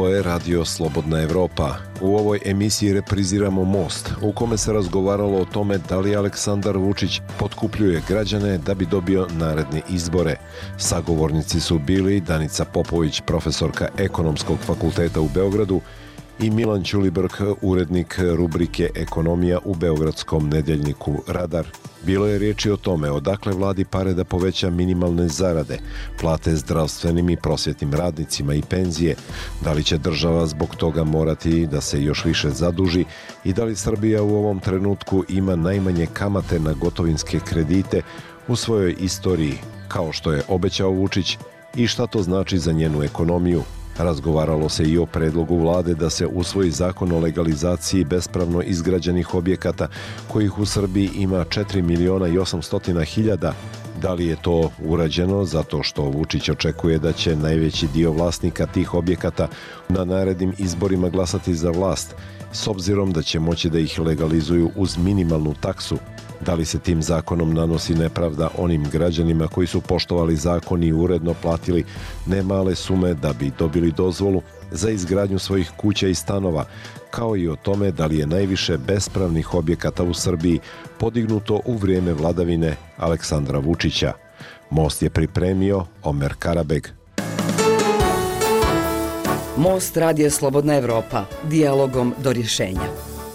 Ovo je Radio Slobodna Evropa. U ovoj emisiji repriziramo Most, u kome se razgovaralo o tome da li Aleksandar Vučić potkupljuje građane da bi dobio naredne izbore. Sagovornici su bili Danica Popović, profesorka Ekonomskog fakulteta u Beogradu, i Milan Ćulibrk, urednik rubrike Ekonomija u beogradskom nedeljniku Radar. Bilo je riječi o tome odakle vladi pare da poveća minimalne zarade, plate zdravstvenim i prosvjetnim radnicima i penzije, da li će država zbog toga morati da se još više zaduži i da li Srbija u ovom trenutku ima najmanje kamate na gotovinske kredite u svojoj istoriji, kao što je obećao Vučić, i šta to znači za njenu ekonomiju. Razgovaralo se i o predlogu vlade da se usvoji zakon o legalizaciji bespravno izgrađenih objekata, kojih u Srbiji ima 4.800.000. Da li je to urađeno zato što Vučić očekuje da će najveći dio vlasnika tih objekata na narednim izborima glasati za vlast, s obzirom da će moći da ih legalizuju uz minimalnu taksu? Da li se tim zakonom nanosi nepravda onim građanima koji su poštovali zakon i uredno platili nemale sume da bi dobili dozvolu za izgradnju svojih kuća i stanova, kao i o tome da li je najviše bespravnih objekata u Srbiji podignuto u vrijeme vladavine Aleksandra Vučića? Most je pripremio Omer Karabeg. Most, Radio Slobodna Evropa, dijalogom do rješenja.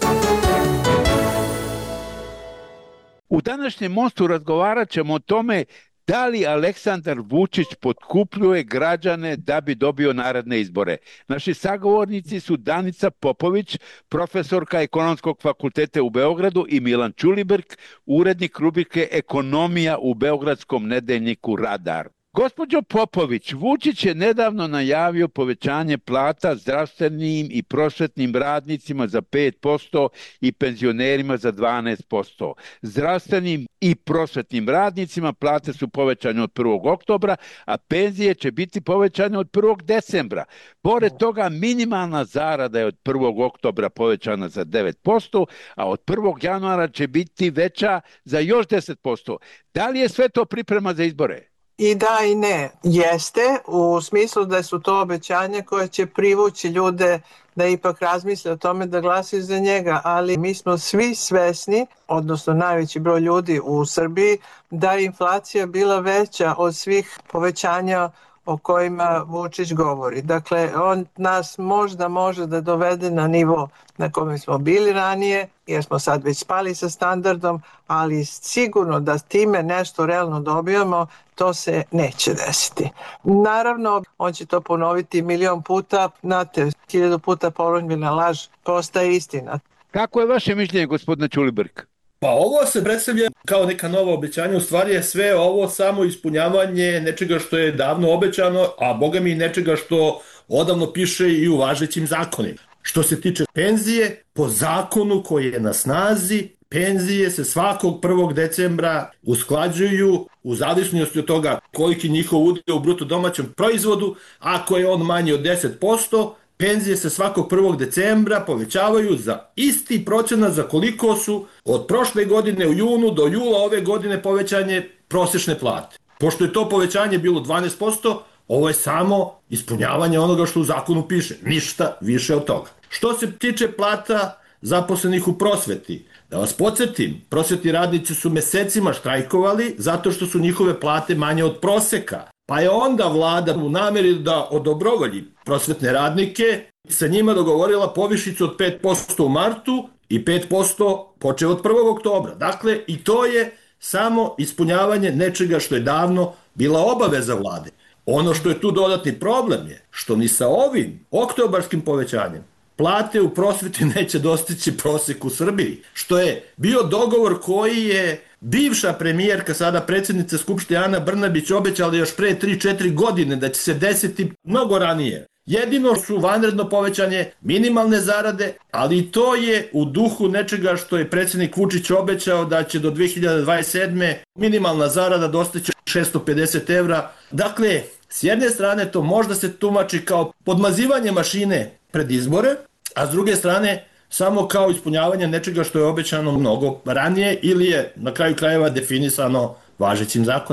U današnjem Mostu razgovarat ćemo o tome da li Aleksandar Vučić potkupljuje građane da bi dobio naredne izbore. Naši sagovornici su Danica Popović, profesorka Ekonomskog fakulteta u Beogradu, i Milan Ćulibrk, urednik rubrike Ekonomija u beogradskom nedeljniku Radar. Gospođo Popović, Vučić je nedavno najavio povećanje plata zdravstvenim i prosvetnim radnicima za 5% i penzionerima za 12%. Zdravstvenim i prosvetnim radnicima plate su povećane od 1. oktobra, a penzije će biti povećane od 1. decembra. Pored toga, minimalna zarada je od 1. oktobra povećana za 9%, a od 1. januara će biti veća za još 10%. Da li je sve to priprema za izbore? I da i ne. Jeste, u smislu da su to obećanja koje će privući ljude da ipak razmisle o tome da glasaju za njega, ali mi smo svi svesni, odnosno najveći broj ljudi u Srbiji, da je inflacija bila veća od svih povećanja o kojima Vučić govori. Dakle, on nas možda može da dovede na nivo na kome smo bili ranije, jer smo sad već spali sa standardom, ali sigurno da time nešto realno dobijamo, to se neće desiti. Naravno, on će to ponoviti milion puta, znate, 1000 puta ponovljena laž postaje istina. Kako je vaše mišljenje, gospodine Ćulibrk? Pa ovo se predstavlja kao neka nova obećanja, u stvari je sve ovo samo ispunjavanje nečega što je davno obećano, a boga mi nečega što odavno piše i u važećim zakonima. Što se tiče penzije, po zakonu koji je na snazi, penzije se svakog 1. decembra usklađuju u zavisnosti od toga koliki njihov udio u bruto domaćem proizvodu. Ako je on manji od 10%, penzije se svakog 1. decembra povećavaju za isti procenat za koliko su od prošle godine u junu do jula ove godine povećanje prosječne plate. Pošto je to povećanje bilo 12%, ovo je samo ispunjavanje onoga što u zakonu piše, ništa više od toga. Što se tiče plata zaposlenih u prosveti, da vas podsjetim, prosvetni radnici su mesecima štrajkovali zato što su njihove plate manje od proseka. Pa je onda vlada u namjeri da odobrovolji prosvetne radnike sa njima dogovorila povišicu od 5% u martu i 5% počeo od 1. oktobra. Dakle, i to je samo ispunjavanje nečega što je davno bila obaveza vlade. Ono što je tu dodatni problem je što ni sa ovim oktobarskim povećanjem plate u prosveti neće dostići prosjek u Srbiji, što je bio dogovor koji je bivša premijerka, sada predsjednica Skupštine Ana Brnabić, obećala još pre 3-4 godine da će se desiti mnogo ranije. Jedino su vanredno povećanje minimalne zarade, ali i to je u duhu nečega što je predsjednik Vučić obećao da će do 2027. minimalna zarada dostići 650 evra. Dakle, s jedne strane to možda se tumači kao podmazivanje mašine pred izbore, a s druge strane samo kao ispunjavanje nečega što je obećano mnogo ranije ili je na kraju krajeva definisano važećim zakonima.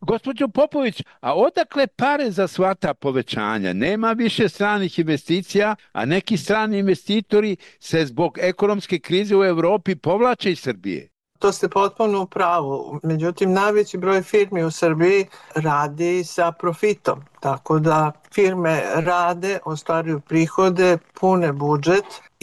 Gospođo Popović, a odakle pare za sva ta povećanja? Nema više stranih investicija, a neki strani investitori se zbog ekonomske krize u Evropi povlače iz Srbije. To ste potpuno u pravu. Međutim, najveći broj firmi u Srbiji radi sa profitom. Tako da firme rade, ostvaruju prihode, pune budžet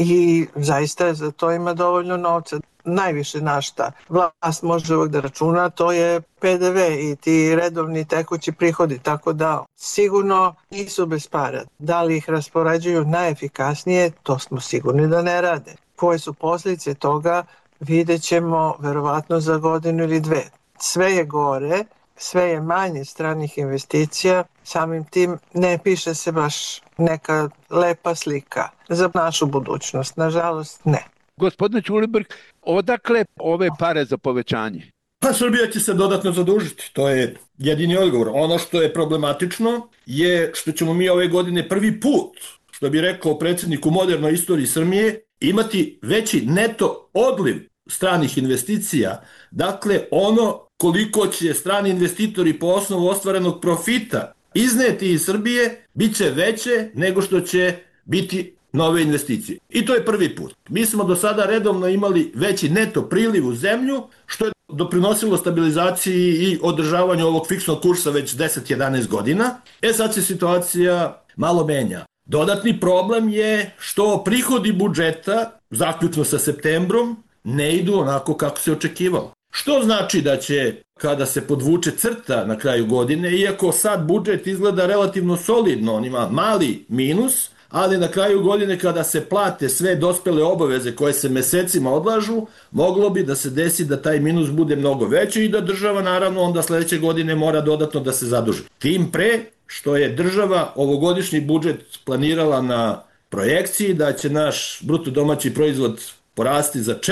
i zaista za to ima dovoljno novca. Najviše na šta vlast može uvek da računa, to je PDV i ti redovni tekući prihodi, tako da sigurno nisu bez para. Da li ih raspoređuju najefikasnije, to smo sigurni da ne rade. Koje su posljedice toga, vidjet ćemo verovatno za godinu ili dve. Sve je gore, sve je manje stranih investicija, samim tim ne piše se baš neka lepa slika za našu budućnost. Nažalost, ne. Gospodine Ćulibrk, odakle ove pare za povećanje? Pa Srbija će se dodatno zadužiti, to je jedini odgovor. Ono što je problematično je što ćemo mi ove godine prvi put, što bi rekao predsjednik u modernoj istoriji Srbije, imati veći neto odliv stranih investicija. Dakle, ono koliko će strani investitori po osnovu ostvarenog profita izneti iz Srbije, bit će veće nego što će biti nove investicije. I to je prvi put. Mi smo do sada redovno imali veći neto priliv u zemlju, što je doprinosilo stabilizaciji i održavanju ovog fiksnog kursa već 10-11 godina. Sad se situacija malo menja. Dodatni problem je što prihodi budžeta, zaključno sa septembrom, ne idu onako kako se očekivalo. Što znači da će, kada se podvuče crta na kraju godine, iako sad budžet izgleda relativno solidno, on ima mali minus, ali na kraju godine kada se plate sve dospele obaveze koje se mesecima odlažu, moglo bi da se desi da taj minus bude mnogo veći i da država naravno onda sledeće godine mora dodatno da se zaduži. Tim pre što je država ovogodišnji budžet planirala na projekciji da će naš bruto domaći proizvod porasti za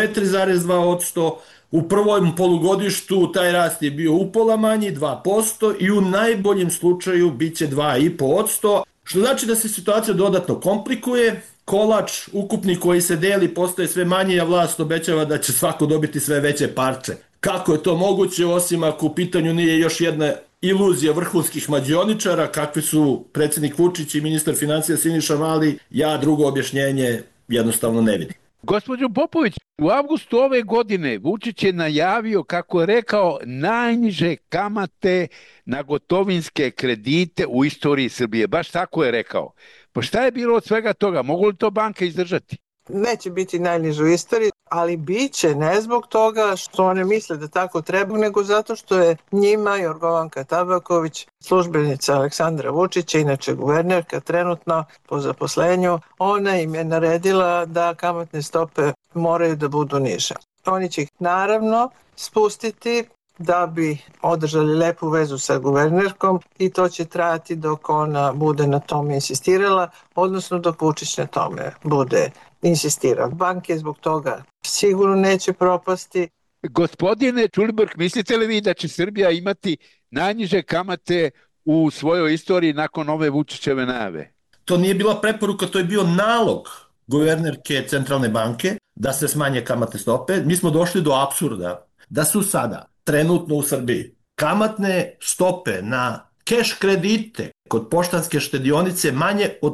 4,2%, u prvom polugodištu taj rast je bio upola manji, 2%, i u najboljem slučaju bit će 2,5%, što znači da se situacija dodatno komplikuje, kolač ukupni koji se deli postaje sve manji, a vlast obećava da će svako dobiti sve veće parče. Kako je to moguće, osim ako u pitanju nije još jedna iluzija vrhunskih mađioničara, kakvi su predsjednik Vučić i ministar financija Siniša Mali, ja drugo objašnjenje jednostavno ne vidim. Gospođo Popović, u avgustu ove godine Vučić je najavio, kako je rekao, najniže kamate na gotovinske kredite u istoriji Srbije. Baš tako je rekao. Pa šta je bilo od svega toga? Mogu li to banke izdržati? Neće biti najniže u istoriji, ali bit će ne zbog toga što one misle da tako treba, nego zato što je njima Jorgovanka Tabaković, službenica Aleksandra Vučića, inače guvernerka trenutno po zaposlenju, ona im je naredila da kamatne stope moraju da budu niže. Oni će ih naravno spustiti da bi održali lepu vezu sa guvernerkom i to će trajati dok ona bude na tome insistirala, odnosno dok Vučić na tome bude insistirao. Banke zbog toga sigurno neće propasti. Gospodine Ćulibrk, mislite li vi da će Srbija imati najniže kamate u svojoj istoriji nakon ove Vučićeve najave? To nije bila preporuka, to je bio nalog guvernerke Centralne banke da se smanje kamatne stope. Mi smo došli do apsurda da su sada trenutno u Srbiji kamatne stope na keš kredite kod poštanske štedionice manje od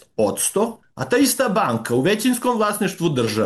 6%, a ta ista banka u većinskom vlasništvu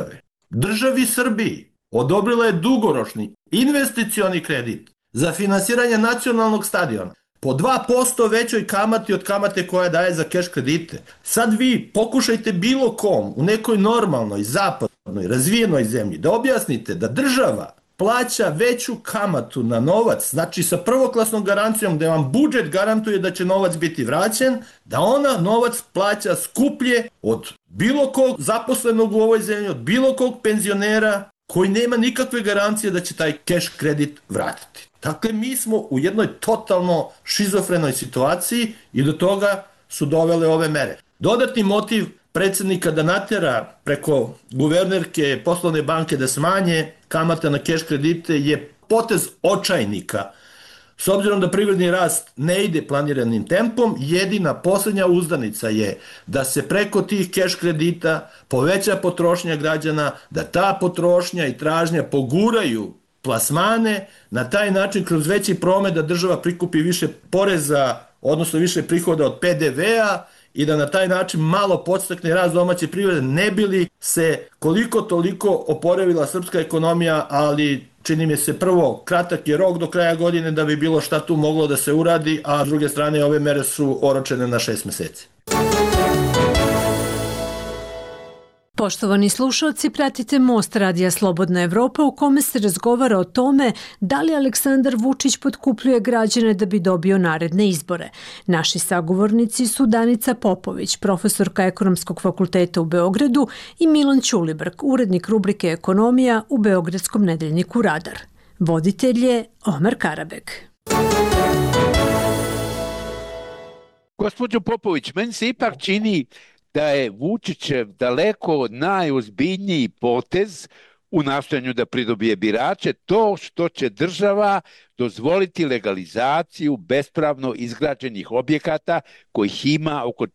državi Srbiji odobrila je dugoročni investicioni kredit za finansiranje nacionalnog stadiona po 2% većoj kamati od kamate koja daje za keš kredite. Sad vi pokušajte bilo kom u nekoj normalnoj, zapadnoj, razvijenoj zemlji da objasnite da država plaća veću kamatu na novac, znači sa prvoklasnom garancijom da vam budžet garantuje da će novac biti vraćen, da ona novac plaća skuplje od bilo kog zaposlenog u ovoj zemlji, od bilo kog penzionera koji nema nikakve garancije da će taj keš kredit vratiti. Dakle, mi smo u jednoj totalno šizofrenoj situaciji i do toga su dovele ove mere. Dodatni motiv predsjednika da natera preko guvernerke poslovne banke da smanje kamata na keš kredite je potez očajnika. S obzirom da privredni rast ne ide planiranim tempom, jedina posljednja uzdanica je da se preko tih keš kredita poveća potrošnja građana, da ta potrošnja i tražnja poguraju plasmane, na taj način kroz veći promet da država prikupi više poreza, odnosno više prihoda od PDV-a i da na taj način malo podstakne rast domaće privrede, ne bi li se koliko toliko oporavila srpska ekonomija, ali čini mi se prvo, kratak je rok do kraja godine da bi bilo šta tu moglo da se uradi, a s druge strane ove mere su oročene na 6 meseci. Poštovani slušalci, pratite Most Radija Slobodna Evropa u kome se razgovara o tome da li Aleksandar Vučić potkupljuje građane da bi dobio naredne izbore. Naši sagovornici su Danica Popović, profesorka Ekonomskog fakulteta u Beogradu, i Milan Ćulibrk, urednik rubrike Ekonomija u beogradskom nedeljniku Radar. Voditelj je Omer Karabek. Gospođo Popović, meni se ipak čini da je Vučićev daleko najozbiljniji potez u nastojanju da pridobije birače to što će država dozvoliti legalizaciju bespravno izgrađenih objekata kojih ima oko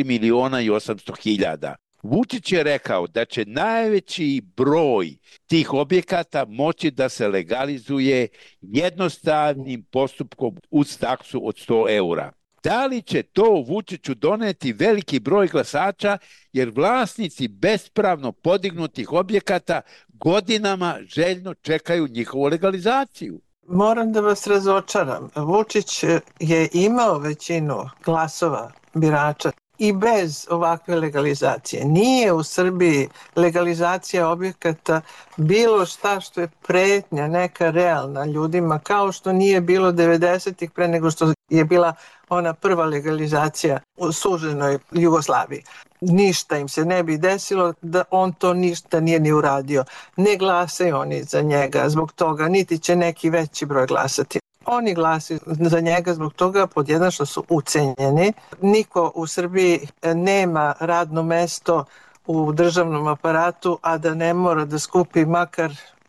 4.800.000. Vučić je rekao da će najveći broj tih objekata moći da se legalizuje jednostavnim postupkom uz taksu od 100 eura. Da li će to Vučiću doneti veliki broj glasača, jer vlasnici bespravno podignutih objekata godinama željno čekaju njihovu legalizaciju? Moram da vas razočaram. Vučić je imao većinu glasova birača i bez ovakve legalizacije. Nije u Srbiji legalizacija objekata bilo šta što je pretnja neka realna ljudima, kao što nije bilo 90-ih pre nego što je bila ona prva legalizacija u suženoj Jugoslaviji. Ništa im se ne bi desilo da on to ništa nije ni uradio. Ne glasaju oni za njega zbog toga, niti će neki veći broj glasati. Oni glasaju za njega zbog toga, pod jedan, što su ucenjeni. Niko u Srbiji nema radno mesto u državnom aparatu, a da ne mora da skupi makar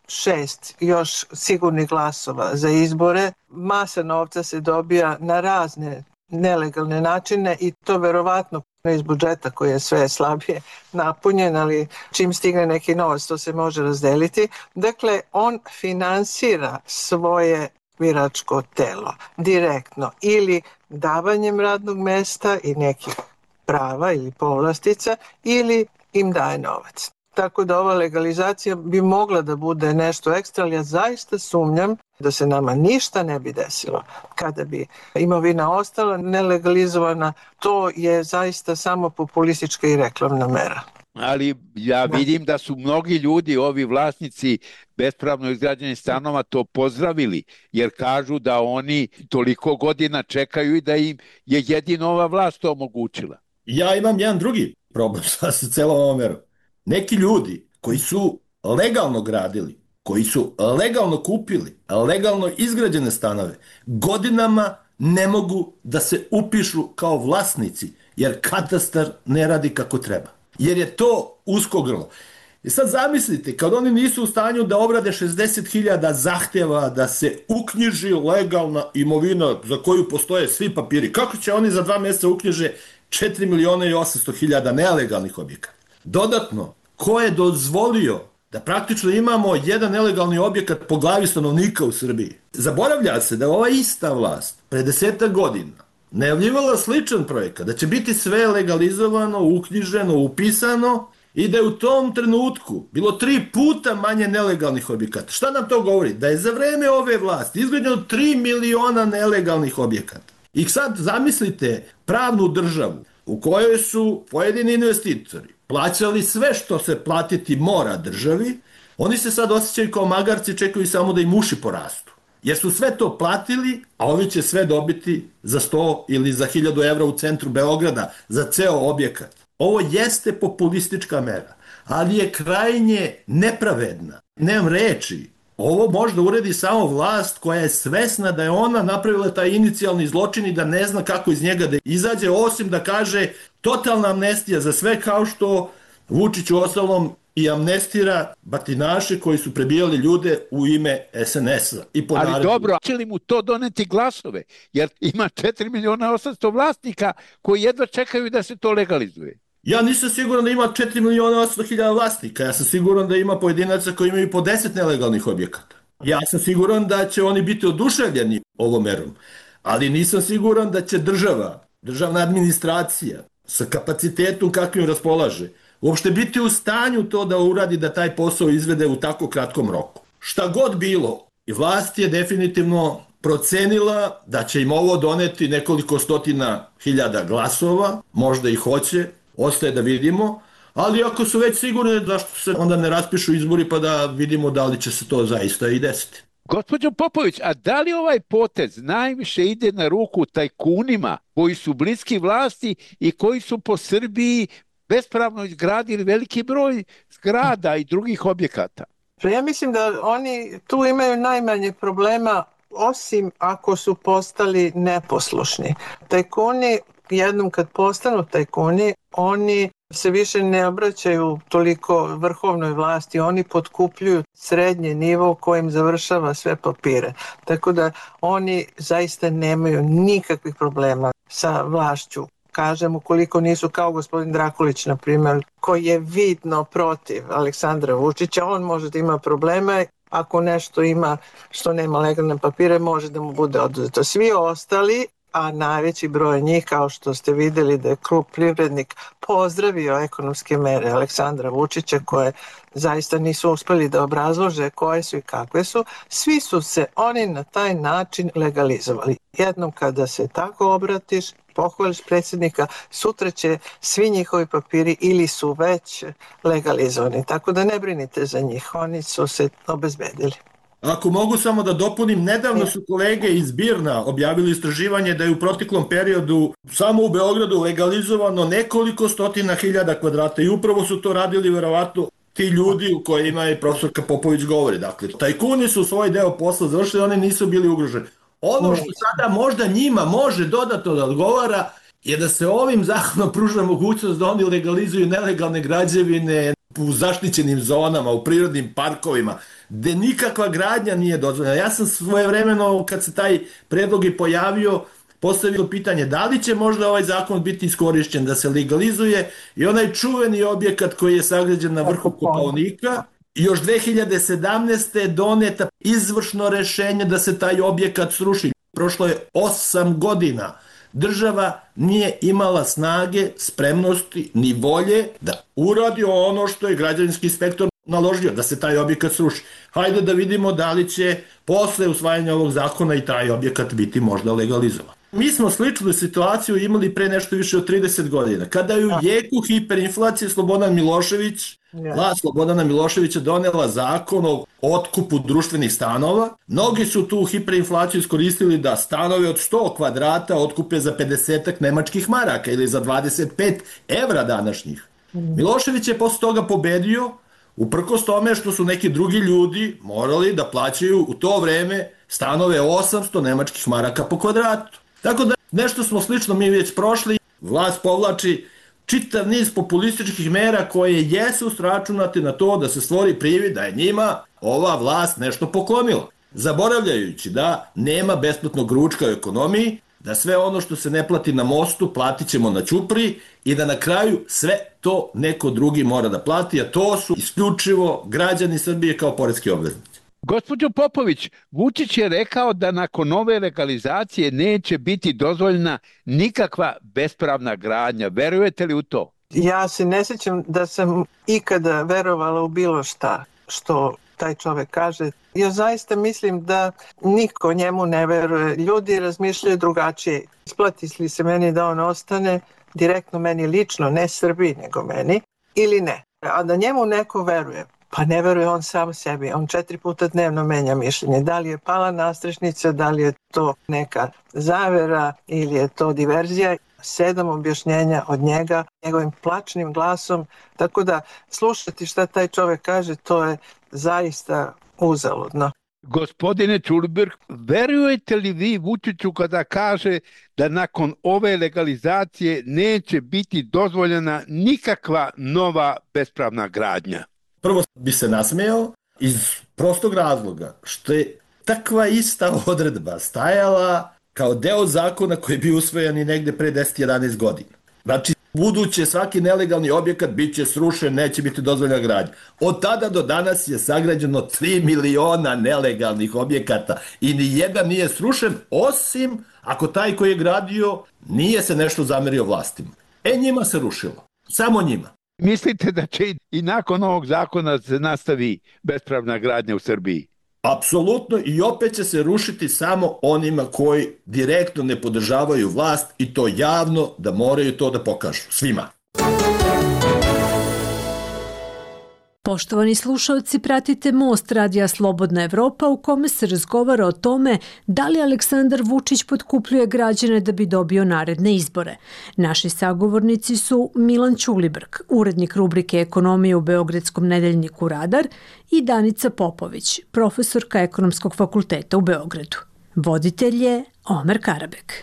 6 još sigurnih glasova za izbore. Masa novca se dobija na razne nelegalne načine i to verovatno iz budžeta koji je sve slabije napunjen, ali čim stigne neki novac to se može razdeliti. Dakle, on finansira svoje biračko telo direktno ili davanjem radnog mesta i nekih prava ili povlastica ili im daje novac. Tako da ova legalizacija bi mogla da bude nešto ekstra, ali ja zaista sumnjam da se nama ništa ne bi desilo kada bi imovina ostala nelegalizovana. To je zaista samo populistička i reklamna mera. Ali ja vidim da su mnogi ljudi, ovi vlasnici bespravno izgrađenih stanova, to pozdravili, jer kažu da oni toliko godina čekaju i da im je jedino ova vlast to omogućila. Ja imam jedan drugi problem sa celom ovom merom. Neki ljudi koji su legalno gradili, koji su legalno kupili, legalno izgrađene stanove, godinama ne mogu da se upišu kao vlasnici, jer katastar ne radi kako treba. Jer je to usko grlo. I sad zamislite, kad oni nisu u stanju da obrade 60.000 zahtjeva da se uknjiži legalna imovina za koju postoje svi papiri, kako će oni za 2 mjeseca uknjiže 4.800.000 nelegalnih objekata? Dodatno, ko je dozvolio da praktično imamo jedan nelegalni objekat po glavi stanovnika u Srbiji? Zaboravlja se da ova ista vlast pre 10 godina najavljivala sličan projekat, da će biti sve legalizovano, uknjiženo, upisano i da je u tom trenutku bilo 3 puta manje nelegalnih objekata. Šta nam to govori? Da je za vreme ove vlasti izgrađeno 3 miliona nelegalnih objekata. I sad zamislite pravnu državu u kojoj su pojedini investitori plaćali sve što se platiti mora državi, oni se sad osjećaju kao magarci, čekaju samo da im uši porastu. Jer su sve to platili, a ovi će sve dobiti za 100 ili za 1000 evra u centru Beograda za ceo objekat. Ovo jeste populistička mera, ali je krajnje nepravedna. Nemam reči. Ovo možda uredi samo vlast koja je svesna da je ona napravila taj inicijalni zločin i da ne zna kako iz njega da izađe, osim da kaže totalna amnestija za sve, kao što Vučić u ostalom i amnestira batinaše koji su prebijali ljude u ime SNS-a. Ali dobro, će li mu to doneti glasove? Jer ima 4.800.000 vlasnika koji jedva čekaju da se to legalizuje. Ja nisam siguran da ima 4.800.000 vlasnika. Ja sam siguran da ima pojedinaca koji imaju po 10 nelegalnih objekata. Ja sam siguran da će oni biti oduševljeni ovom merom, ali nisam siguran da će državna administracija sa kapacitetom kakvim raspolaže, uopšte biti u stanju to da uradi, da taj posao izvede u tako kratkom roku. Šta god bilo, i vlast je definitivno procenila da će im ovo doneti nekoliko stotina hiljada glasova, možda i hoće, ostaje da vidimo, ali ako su već sigurni, zašto se onda ne raspišu izbori pa da vidimo da li će se to zaista i desiti. Gospođo Popović, a da li ovaj potez najviše ide na ruku tajkunima koji su bliski vlasti i koji su po Srbiji bespravno izgradili veliki broj zgrada i drugih objekata? Ja mislim da oni tu imaju najmanje problema, osim ako su postali neposlušni. Tajkuni, jednom kad postanu tajkuni, oni se više ne obraćaju toliko vrhovnoj vlasti, oni potkupljuju srednji nivo kojim završava sve papire. Tako da oni zaista nemaju nikakvih problema sa vlašću. Kažem, ukoliko nisu kao gospodin Drakulić, na primjer, koji je vidno protiv Aleksandra Vučića, on može da ima probleme. Ako nešto ima što nema legalne papire, može da mu bude oduzeto. Svi ostali, a najveći broj njih, kao što ste videli da je Klub Privrednik pozdravio ekonomske mere Aleksandra Vučića, koje zaista nisu uspeli da obrazlože koje su i kakve su, svi su se oni na taj način legalizovali. Jednom kada se tako obratiš, pohvališ predsjednika, sutra će svi njihovi papiri ili su već legalizovani. Tako da ne brinite za njih, oni su se obezbedili. Ako mogu samo da dopunim, nedavno su kolege iz Birna objavili istraživanje da je u proteklom periodu samo u Beogradu legalizovano nekoliko stotina hiljada kvadrata i upravo su to radili verovatno ti ljudi u kojima je profesorka Popović govori. Dakle, tajkuni su svoj deo posla završili, oni nisu bili ugroženi. Ono što sada možda njima može dodatno da odgovara je da se ovim zakonom pruža mogućnost da oni legalizuju nelegalne građevine u zaštićenim zonama, u prirodnim parkovima, gde nikakva gradnja nije dozvoljena. Ja sam svojevremeno, kad se taj predlog i pojavio, postavio pitanje da li će možda ovaj zakon biti iskorišćen da se legalizuje i onaj čuveni objekat koji je sagrađen na vrhu Kopaonika. Još 2017. je doneta izvršno rešenje da se taj objekat sruši. Prošlo je 8 godina. Država nije imala snage, spremnosti ni volje da uradi ono što je građevinski inspektor naložio, da se taj objekat sruši. Hajde da vidimo da li će posle usvajanja ovog zakona i taj objekat biti možda legalizovan. Mi smo sličnu situaciju imali pre nešto više od 30 godina. Kada je u jeku hiperinflacije Slobodan Milošević, vlast Slobodana Miloševića donela zakon o otkupu društvenih stanova, mnogi su tu hiperinflaciju iskoristili da stanove od 100 kvadrata otkupe za 50 nemačkih maraka ili za 25 evra današnjih. Milošević je posle toga pobedio, uprkos tome što su neki drugi ljudi morali da plaćaju u to vreme stanove 800 nemačkih maraka po kvadratu. Tako da nešto smo slično mi već prošli. Vlast povlači čitav niz populističkih mera koje jesu sračunate na to da se stvori privid da je njima ova vlast nešto poklonila. Zaboravljajući da nema besplatnog ručka u ekonomiji, da sve ono što se ne plati na mostu platit ćemo na ćupriji i da na kraju sve to neko drugi mora da plati, a to su isključivo građani Srbije kao poreski obveznici. Gospođo Popović, Vučić je rekao da nakon ove legalizacije neće biti dozvoljena nikakva bespravna gradnja. Verujete li u to? Ja se ne sjećam da sam ikada verovala u bilo šta što taj čovek kaže. Ja zaista mislim da niko njemu ne veruje. Ljudi razmišljaju drugačije. Isplati li se meni da on ostane, direktno meni lično, ne Srbiji nego meni, ili ne. A da njemu neko veruje, pa ne veruje on sam sebi. On 4 puta dnevno menja mišljenje. Da li je pala nastrešnica, da li je to neka zavera ili je to diverzija. 7 objašnjenja od njega, njegovim plačnim glasom. Tako da slušati šta taj čovek kaže, to je zaista uzaludno. Gospodine Čulberg, verujete li vi Vučiću kada kaže da nakon ove legalizacije neće biti dozvoljena nikakva nova bespravna gradnja? Prvo bi se nasmejao iz prostog razloga što je takva ista odredba stajala kao deo zakona koji je bio usvojen i negde pre 10-11 godina. Znači, buduće svaki nelegalni objekat bit će srušen, neće biti dozvoljena gradnja. Od tada do danas je sagrađeno 3 miliona nelegalnih objekata i ni jedan nije srušen, osim ako taj koji je gradio nije se nešto zamerio vlastima. Njima se rušilo. Samo njima. Mislite da će i nakon ovog zakona se nastavi bespravna gradnja u Srbiji? Apsolutno, i opet će se rušiti samo onima koji direktno ne podržavaju vlast i to javno, da moraju to da pokažu svima. Poštovani slušalci, pratite Most radija Slobodna Evropa u kome se razgovara o tome da li Aleksandar Vučić potkupljuje građane da bi dobio naredne izbore. Naši sagovornici su Milan Ćulibrk, urednik rubrike Ekonomije u Beogradskom nedeljniku Radar, i Danica Popović, profesorka Ekonomskog fakulteta u Beogradu. Voditelj je Omer Karabek.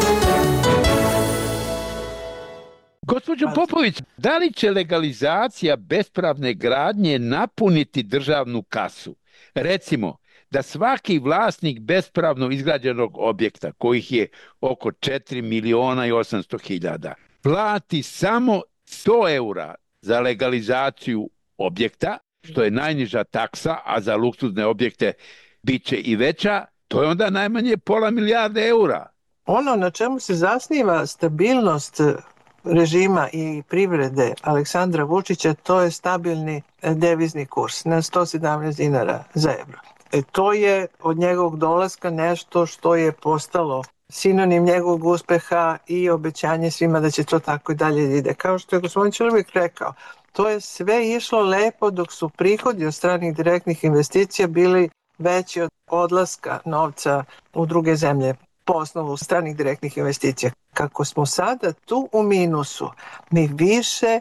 Gospođo Popović, da li će legalizacija bespravne gradnje napuniti državnu kasu? Recimo, da svaki vlasnik bespravno izgrađenog objekta, kojih je oko 4 miliona i 800 hiljada, plati samo 100 eura za legalizaciju objekta, što je najniža taksa, a za luksuzne objekte bit će i veća, to je onda najmanje pola milijarde eura. Ono na čemu se zasniva stabilnost režima i privrede Aleksandra Vučića, to je stabilni devizni kurs na 117 dinara za evro. To je od njegovog dolaska nešto što je postalo sinonim njegovog uspeha i obećanje svima da će to tako i dalje ide. Kao što je gospodin Ćulibrk rekao, to je sve išlo lepo dok su prihodi od stranih direktnih investicija bili veći od odlaska novca u druge zemlje po osnovu stranih direktnih investicija. Kako smo sada tu u minusu, mi više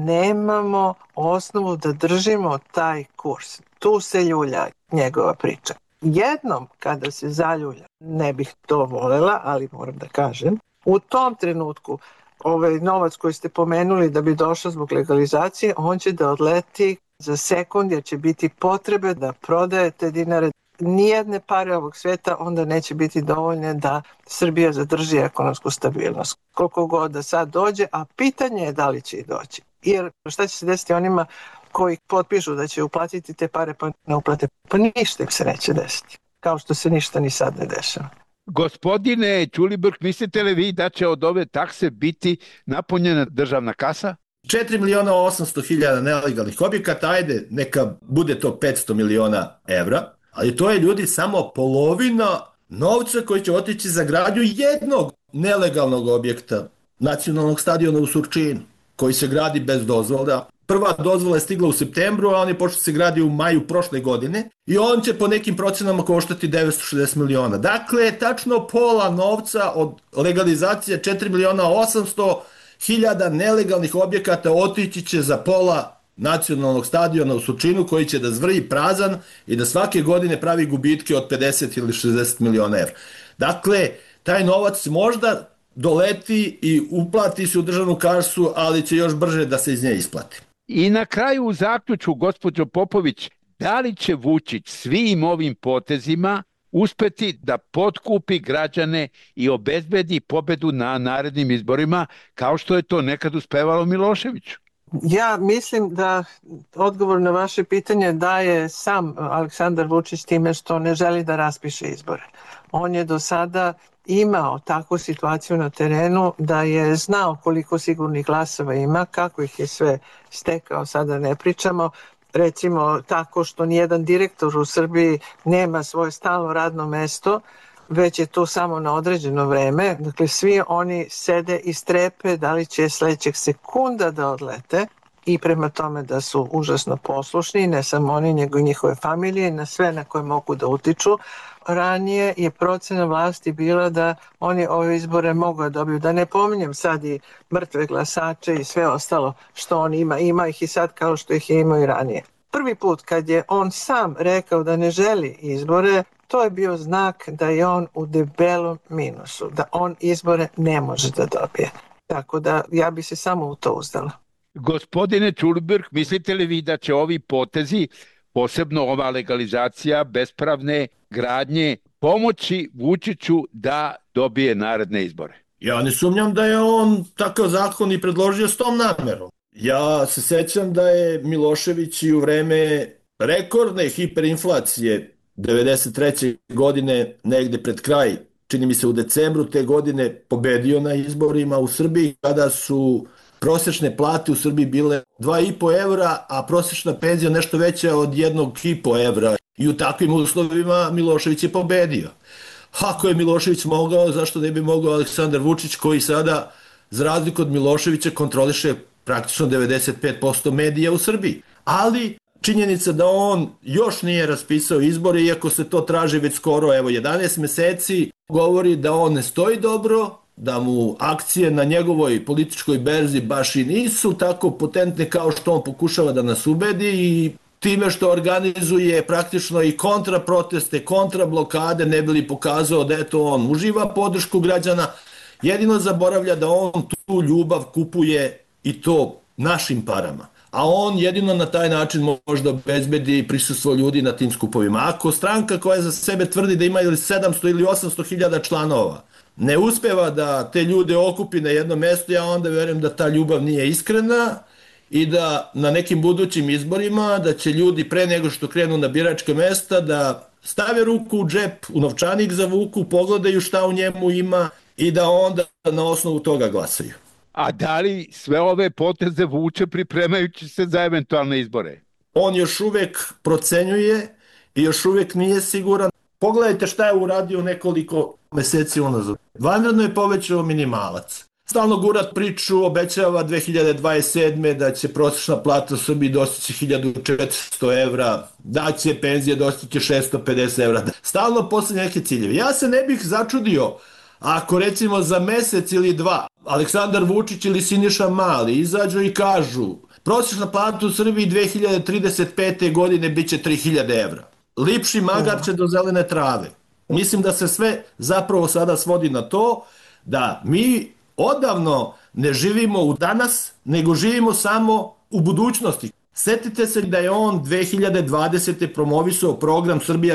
nemamo osnovu da držimo taj kurs. Tu se ljulja njegova priča. Jednom kada se zaljulja, ne bih to volela, ali moram da kažem, u tom trenutku ovaj novac koji ste pomenuli da bi došao zbog legalizacije, on će da odleti za sekund jer će biti potrebe da prodajete dinare. Nijedne pare ovog sveta onda neće biti dovoljne da Srbija zadrži ekonomsku stabilnost. Koliko god da sad dođe, a pitanje je da li će i doći. Jer šta će se desiti onima koji potpišu da će uplatiti te pare pa ne uplate? Pa ništa im se neće desiti. Kao što se ništa ni sad ne dešava. Gospodine Ćulibrk, mislite li vi da će od ove takse biti napunjena državna kasa? 4 miliona 800 hiljada nelegalnih objekata, ajde, neka bude to 500 miliona evra. Ali to je, ljudi, samo polovina novca koji će otići za gradnju jednog nelegalnog objekta, nacionalnog stadiona u Surčinu, koji se gradi bez dozvole. Prva dozvola je stigla u septembru, a on je počeo se gradi u maju prošle godine i on će po nekim procenama koštati 960 miliona. Dakle, tačno pola novca od legalizacije 4 miliona 800 hiljada nelegalnih objekata otići će za pola nacionalnog stadiona u Surčinu, koji će da zvrji prazan i da svake godine pravi gubitke od 50 ili 60 miliona evra. Dakle, taj novac možda doleti i uplati se u državnu kasu, ali će još brže da se iz nje isplati. I na kraju u zaključku, gospođo Popović, da li će Vučić svim ovim potezima uspeti da potkupi građane i obezbedi pobedu na narednim izborima, kao što je to nekad uspevalo Miloševiću? Ja mislim da odgovor na vaše pitanje daje sam Aleksandar Vučić time što ne želi da raspiše izbore. On je do sada imao takvu situaciju na terenu da je znao koliko sigurnih glasova ima, kako ih je sve stekao, sada ne pričamo. Recimo tako što nijedan direktor u Srbiji nema svoje stalno radno mesto, već je to samo na određeno vreme. Dakle, svi oni sede i strepe da li će sledećeg sekunda da odlete i prema tome da su užasno poslušni, ne samo oni, nego i njihove familije, na sve na koje mogu da utiču. Ranije je procena vlasti bila da oni ove izbore mogu da dobiju. Da ne pominjem sad i mrtve glasače i sve ostalo što on ima. Ima ih i sad kao što ih je imao i ranije. Prvi put kad je on sam rekao da ne želi izbore, to je bio znak da je on u debelom minusu, da on izbore ne može da dobije. Tako da ja bi se samo u to uzdala. Gospodine Ćulibrk, mislite li vi da će ovi potezi, posebno ova legalizacija bespravne gradnje, pomoći Vučiću da dobije naredne izbore? Ja ne sumnjam da je on takav zakon i predložio s tom namerom. Ja se sećam da je Milošević i u vreme rekordne hiperinflacije 93. godine, negde pred kraj, čini mi se u decembru te godine, pobedio na izborima u Srbiji, kada su prosečne plate u Srbiji bile 2,5 evra, a prosečna penzija nešto veća od 1,5 evra. I u takvim uslovima Milošević je pobedio. Ako je Milošević mogao, zašto ne bi mogao Aleksandar Vučić, koji sada, za razliku od Miloševića, kontroliše praktično 95% medija u Srbiji. Ali činjenica da on još nije raspisao izbore, iako se to traži već skoro 11 meseci, govori da on ne stoji dobro, da mu akcije na njegovoj političkoj berzi baš i nisu tako potentne kao što on pokušava da nas ubedi, i time što organizuje praktično i kontraproteste, kontrablokade, ne bi li pokazao da eto on uživa podršku građana, jedino zaboravlja da on tu ljubav kupuje i to našim parama. A on jedino na taj način može da obezbedi prisustvo ljudi na tim skupovima. Ako stranka koja za sebe tvrdi da ima ili 700 ili 800 hiljada članova ne uspeva da te ljude okupi na jedno mesto, ja onda verujem da ta ljubav nije iskrena i da na nekim budućim izborima da će ljudi pre nego što krenu na biračka mesta da stave ruku u džep, u novčanik zavuku, pogledaju šta u njemu ima i da onda na osnovu toga glasaju. A da li sve ove poteze vuče pripremajući se za eventualne izbore? On još uvek procenjuje i još uvek nije siguran. Pogledajte šta je uradio nekoliko meseci unazad. Vanredno je povećao minimalac. Stalno gura priču, obećava 2027. da će prosječna plata u Srbiji dostići 1400 evra, da će penzije dostići 650 evra. Stalno postavlja neke ciljeve. Ja se ne bih začudio ako recimo za mesec ili dva Aleksandar Vučić ili Siniša Mali izađu i kažu prosječna plata u Srbiji 2035. godine biće 3000 evra. Lipši magar će do zelene trave. Mislim da se sve zapravo sada svodi na to da mi odavno ne živimo u danas, nego živimo samo u budućnosti. Setite se da je on 2020. promovisao program Srbija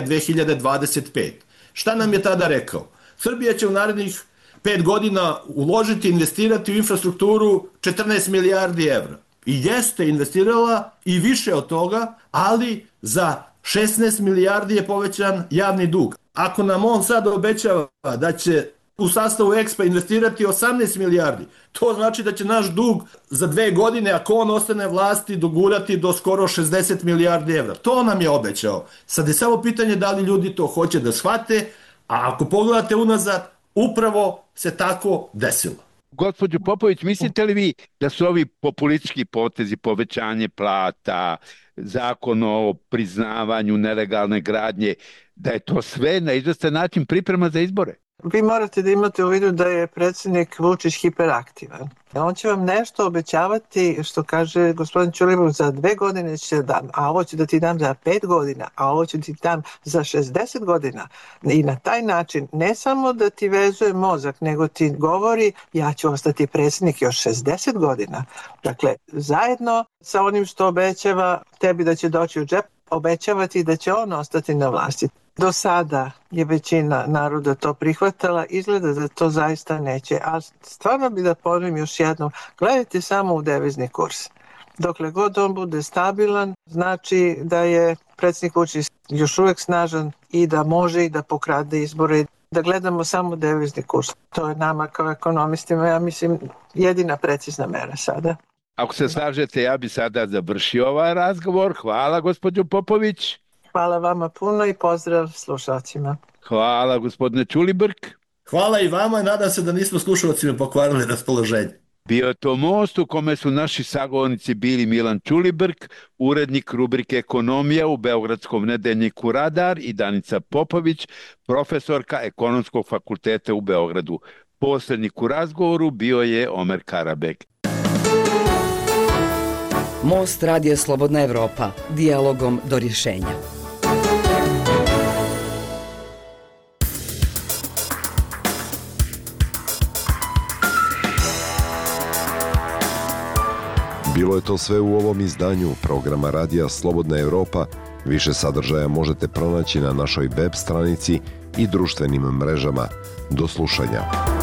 2025. Šta nam je tada rekao? Srbija će u narednih 5 godina uložiti, investirati u infrastrukturu 14 milijardi evra. I jeste investirala i više od toga, ali za 16 milijardi je povećan javni dug. Ako nam on sad obećava da će u sastavu EXPA investirati 18 milijardi, to znači da će naš dug za 2 godine, ako on ostane vlasti, dogurati do skoro 60 milijardi evra. To nam je obećao. Sad je samo pitanje da li ljudi to hoće da shvate, a ako pogledate unazad, upravo se tako desilo. Gospođo Popović, mislite li vi da su ovi populistički potezi, povećanje plata, zakon o priznavanju nelegalne gradnje, da je to sve na izvestan način priprema za izbore? Vi morate da imate u vidu da je predsjednik Vučić hiperaktivan. On će vam nešto obećavati, što kaže gospodin Ćulibrk, za 2 godine će dam, a ovo ću da ti dam za 5 godina, a ovo ću ti dam za 60 godina. I na taj način ne samo da ti vezuje mozak, nego ti govori ja ću ostati predsjednik još 60 godina. Dakle, zajedno sa onim što obećava tebi da će doći u džep, obećavati da će on ostati na vlasti. Do sada je većina naroda to prihvatala, izgleda da to zaista neće, a stvarno bi da ponovim još jednom, gledajte samo u devizni kurs. Dokle god on bude stabilan, znači da je predsjednik Vučić još uvek snažan i da može i da pokrade izbore. Da gledamo samo devizni kurs. To je nama kao ekonomistima, ja mislim, jedina precizna mera sada. Ako se slažete, ja bi sada završio ovaj razgovor. Hvala, gospođo Popović. Hvala vama puno i pozdrav slušalcima. Hvala, gospodine Ćulibrk. Hvala i vama i nadam se da nismo slušalcima pokvarili raspoloženje. Bio je to Most u kome su naši sagovornici bili Milan Ćulibrk, urednik rubrike Ekonomija u Beogradskom nedeljniku Radar, i Danica Popović, profesorka Ekonomskog fakulteta u Beogradu. Posrednik u razgovoru bio je Omer Karabek. Most radija Slobodna Evropa, dijalogom do rješenja. Bilo je to sve u ovom izdanju programa radija Slobodna Evropa. Više sadržaja možete pronaći na našoj web stranici i društvenim mrežama. Do slušanja.